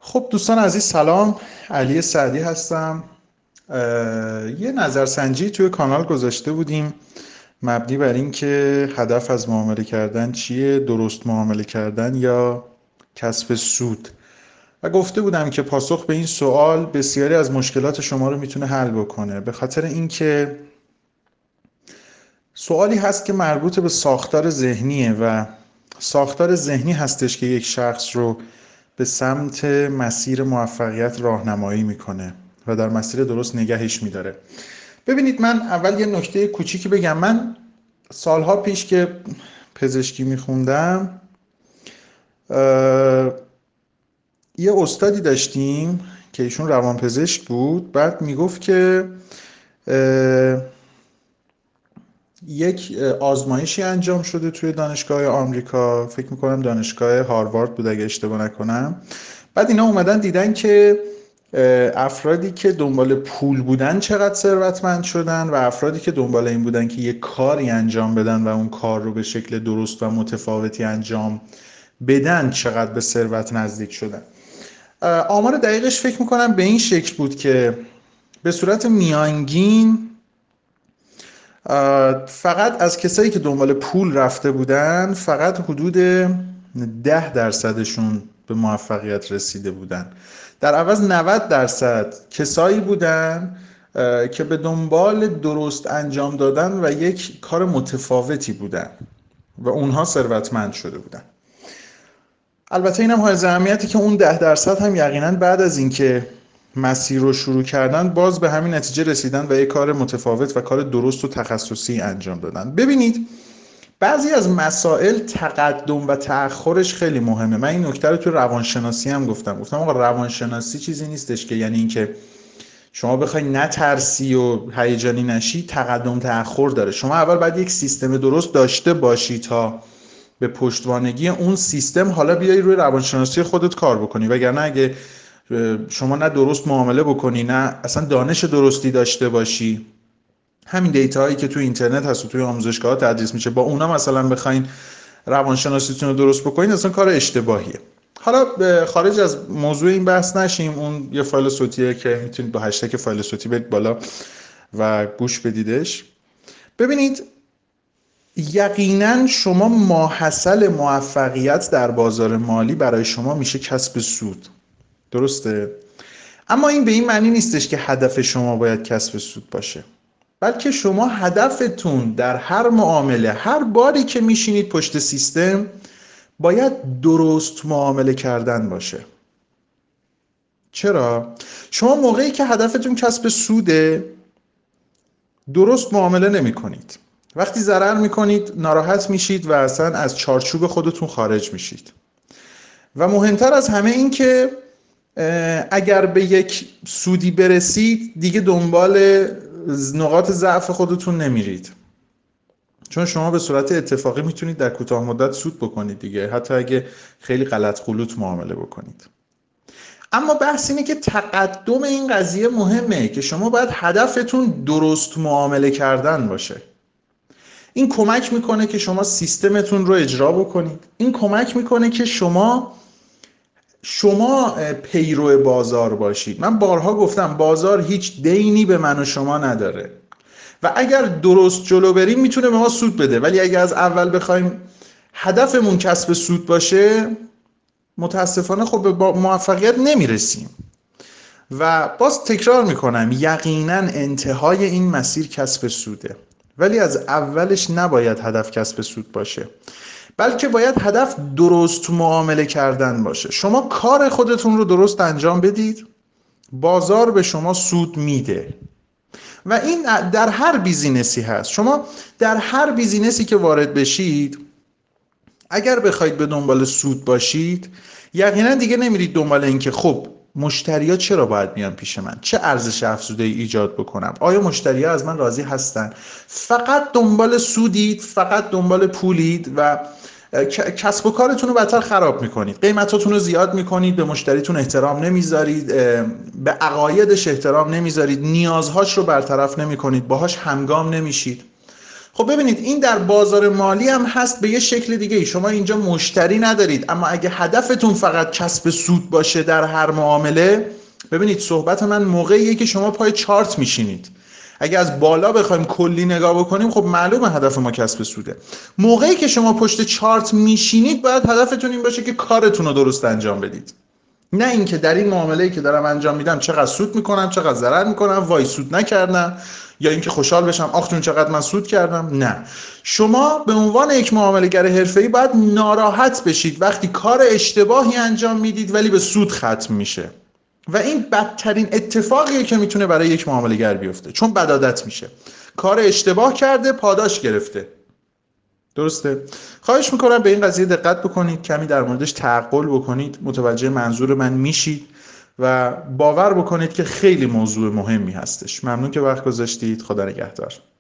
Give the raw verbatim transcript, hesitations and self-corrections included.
خب دوستان عزیز سلام، علی سعدی هستم. یه نظرسنجی توی کانال گذاشته بودیم مبنی بر این که هدف از معامله کردن چیه، درست معامله کردن یا کسب سود. و گفته بودم که پاسخ به این سوال بسیاری از مشکلات شما رو میتونه حل بکنه، به خاطر اینکه سوالی هست که مربوط به ساختار ذهنیه و ساختار ذهنی هستش که یک شخص رو به سمت مسیر موفقیت راهنمایی میکنه و در مسیر درست نگهش میداره. ببینید، من اول یه نکته کوچیکی بگم. من سالها پیش که پزشکی میخوندم یه استادی داشتیم که ایشون روانپزشک بود. بعد میگفت که یک آزمایشی انجام شده توی دانشگاه آمریکا، فکر میکنم دانشگاه هاروارد بود اگه اشتباه نکنم. بعد اینا اومدن دیدن که افرادی که دنبال پول بودن چقدر ثروتمند شدن و افرادی که دنبال این بودن که یک کاری انجام بدن و اون کار رو به شکل درست و متفاوتی انجام بدن چقدر به ثروت نزدیک شدن. آمار دقیقش فکر میکنم به این شکل بود که به صورت میانگین فقط از کسایی که دنبال پول رفته بودن فقط حدود ده درصدشون به موفقیت رسیده بودن. در عوض نود درصد کسایی بودن که به دنبال درست انجام دادن و یک کار متفاوتی بودن و اونها ثروتمند شده بودن. البته اینم حائز اهمیتی که اون ده درصد هم یقینا بعد از اینکه مسیر رو شروع کردن باز به همین نتیجه رسیدن و یک کار متفاوت و کار درست و تخصصی انجام دادن. ببینید، بعضی از مسائل تقدم و تأخرش خیلی مهمه. من این نکته رو تو روانشناسی هم گفتم. گفتم آقا روانشناسی چیزی نیستش که یعنی اینکه شما بخوای نترسی و هیجانی نشی تقدم تأخر داره. شما اول باید یک سیستم درست داشته باشی تا به پشتوانگی اون سیستم حالا بیای روی روانشناسی خودت کار بکنی. وگرنه اگه شما نه درست معامله بکنی نه اصلا دانش درستی داشته باشی، همین دیتاهایی که تو اینترنت هست و توی آموزشگاه تدریس میشه با اونا مثلا بخواین روانشناسیتون رو درست بکنین، اصلا کار اشتباهیه. حالا خارج از موضوع این بحث نشیم. اون یه فایل صوتیه که میتونید با هشتگ فایل صوتی برید بالا و گوش بدیدش. ببینید، یقینا شما ماحصل موفقیت در بازار مالی برای شما میشه کسب سود، درسته؟ اما این به این معنی نیستش که هدف شما باید کسب سود باشه، بلکه شما هدفتون در هر معامله، هر باری که میشینید پشت سیستم، باید درست معامله کردن باشه. چرا؟ شما موقعی که هدفتون کسب سوده درست معامله نمی کنید. وقتی ضرر میکنید ناراحت میشید و اصلا از چارچوب خودتون خارج میشید. و مهمتر از همه این که اگر به یک سودی برسید دیگه دنبال نقاط ضعف خودتون نمیرید، چون شما به صورت اتفاقی میتونید در کوتاه مدت سود بکنید دیگه، حتی اگه خیلی غلط غلوط معامله بکنید. اما بحث اینه که تقدم این قضیه مهمه که شما باید هدفتون درست معامله کردن باشه. این کمک میکنه که شما سیستمتون رو اجرا بکنید. این کمک میکنه که شما شما پیرو بازار باشید. من بارها گفتم بازار هیچ دینی به من و شما نداره و اگر درست جلو بریم میتونه به ما سود بده، ولی اگر از اول بخوایم هدفمون کسب سود باشه متاسفانه خب به موفقیت نمیرسیم. و باز تکرار میکنم، یقینا انتهای این مسیر کسب سوده، ولی از اولش نباید هدف کسب سود باشه، بلکه باید هدف درست معامله کردن باشه. شما کار خودتون رو درست انجام بدید، بازار به شما سود میده. و این در هر بیزینسی هست. شما در هر بیزینسی که وارد بشید اگر بخواید به دنبال سود باشید یقینا دیگه نمیرید دنبال این که خب مشتری‌ها چرا باید بیان پیش من، چه ارزش افزوده‌ای ایجاد بکنم، آیا مشتری‌ها از من راضی هستن. فقط دنبال سودید، فقط دنبال پولید و کسب و کارتون رو بدتر خراب میکنید. قیمتاتون رو زیاد میکنید، به مشتریتون احترام نمیذارید، به عقایدش احترام نمیذارید، نیازهاش رو برطرف نمیکنید، باهاش همگام نمیشید. خب ببینید این در بازار مالی هم هست به یه شکل دیگه. شما اینجا مشتری ندارید، اما اگه هدفتون فقط کسب سود باشه در هر معامله، ببینید صحبت من موقعیه که شما پای چارت میشینید. اگه از بالا بخوایم کلی نگاه بکنیم خب معلومه هدف ما کسب سوده. موقعی که شما پشت چارت میشینید باید هدفتون این باشه که کارتون رو درست انجام بدید، نه اینکه در این معامله‌ای که دارم انجام میدم چقدر سود میکنم، چقدر ضرر میکنم، وای سود نکردم، یا اینکه خوشحال بشم آخ جون چقدر من سود کردم. نه، شما به عنوان یک معامله‌گر حرفه‌ای باید ناراحت بشید وقتی کار اشتباهی انجام میدید ولی به سود ختم میشه، و این بدترین اتفاقیه که میتونه برای یک معامله‌گر بیفته، چون بد عادت میشه. کار اشتباه کرده، پاداش گرفته. درسته؟ خواهش میکنم به این قضیه دقت بکنید، کمی در موردش تعقل بکنید، متوجه منظور من میشید و باور بکنید که خیلی موضوع مهمی هستش. ممنون که وقت گذاشتید. خدا نگهدار.